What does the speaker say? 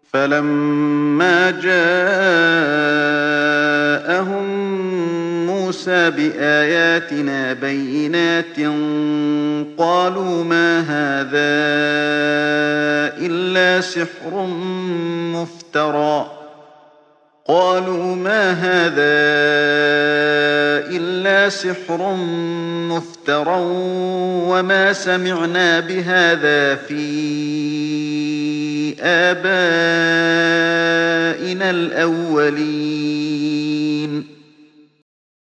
فَلَمَّا جَاءَهُم مُّوسَىٰ بِآيَاتِنَا بَيِّنَاتٍ قَالُوا مَا هَٰذَا إِلَّا سِحْرٌ مُّفْتَرًى وَمَا سَمِعْنَا بِهَٰذَا فِي آبَائِنَا الْأَوَّلِينَ